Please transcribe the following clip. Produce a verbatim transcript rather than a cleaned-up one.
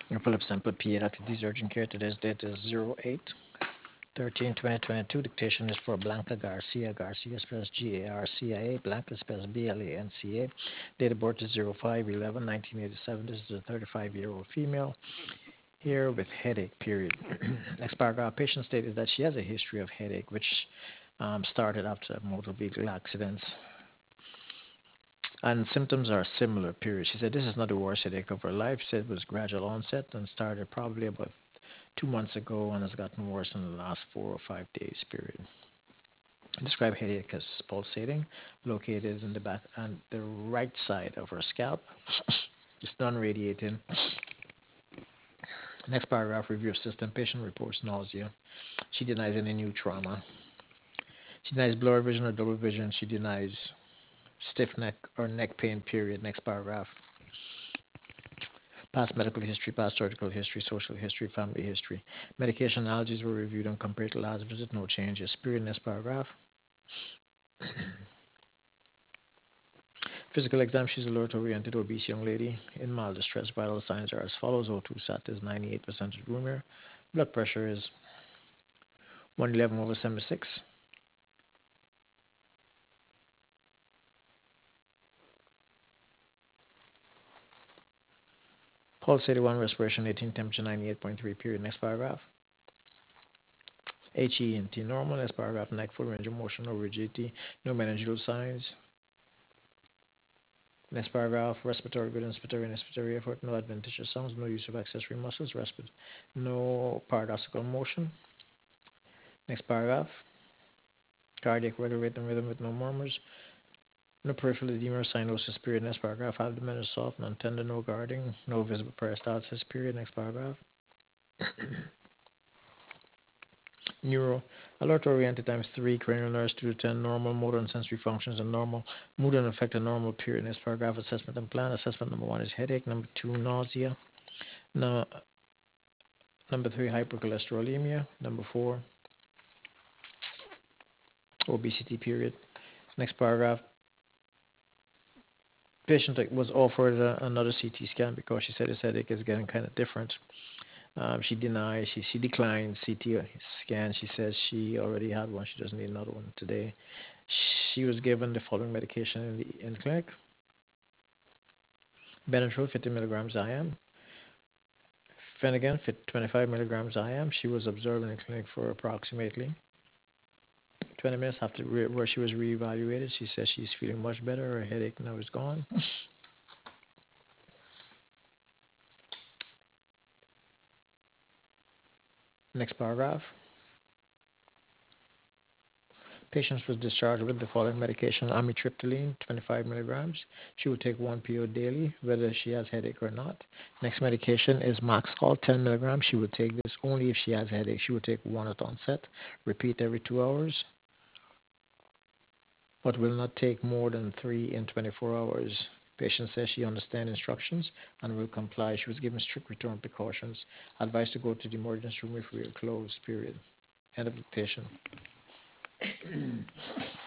Philip Semper, P A, Doctor D's urgent care. Today's date is zero eight thirteen twenty twenty-two. Dictation is for Blanca Garcia. Garcia spells G A R C I A. Blanca spells B L A N C A. Date of birth is zero five eleven nineteen eighty-seven. This is a thirty-five-year-old female here with headache, period. Next paragraph. Patient stated that she has a history of headache, which um, started after motor vehicle accidents. And symptoms are similar, period. She said this is not the worst headache of her life. She said it was gradual onset and started probably about two months ago and has gotten worse in the last four or five days, period. Describe headache as pulsating, located in the back on the right side of her scalp. It's non-radiating. Next paragraph, review of system. Patient reports nausea. She denies any new trauma. She denies blurred vision or double vision. She denies stiff neck or neck pain, period. Next paragraph. Past medical history, past surgical history, social history, family history. Medication allergies were reviewed and compared to last visit. No changes. Period. Next paragraph. Physical exam. She's a alert-oriented, obese young lady in mild distress. Vital signs are as follows. O two sat is ninety-eight percent room air. Blood pressure is one eleven over seventy-six. Pulse eighty-one, respiration eighteen, temperature ninety-eight point three, period. Next paragraph. H E N T normal. Next paragraph. Neck full range of motion, no rigidity, no meningeal signs. Next paragraph. Respiratory good, inspiratory and expiratory effort, no adventitious sounds, no use of accessory muscles, respir- no paradoxical motion. Next paragraph. Cardiac regular rate and rhythm with no murmurs, no peripheral edema or cyanosis, period. Next paragraph. Abdomen is soft, non-tender, no guarding, no visible peristalsis, period. Next paragraph. Neuro, alert oriented times three, cranial nerves two to ten, normal motor and sensory functions and normal, mood and affect and normal, period. Next paragraph. Assessment and plan. Assessment number one is headache, number two, nausea, no, number three, hypercholesterolemia, number four, obesity, period. Next paragraph. Patient was offered a, another C T scan because she said his headache is getting kind of different. Um, she denies, she, she declined C T scan. She says she already had one. She doesn't need another one today. She was given the following medication in the, in the clinic. Benadryl fifty milligrams I M. Phenergan twenty-five milligrams I M. She was observed in the clinic for approximately twenty minutes after re- where she was reevaluated. She says she's feeling much better. Her headache now is gone. Next paragraph. Patient was discharged with the following medication: amitriptyline, twenty-five milligrams. She will take one pill daily, whether she has headache or not. Next medication is Maxol, ten milligrams. She will take this only if she has headache. She will take one at onset. Repeat every two hours, but will not take more than three in twenty-four hours. Patient says she understands instructions and will comply. She was given strict return precautions. Advised to go to the emergency room if we are closed, period. End of dictation.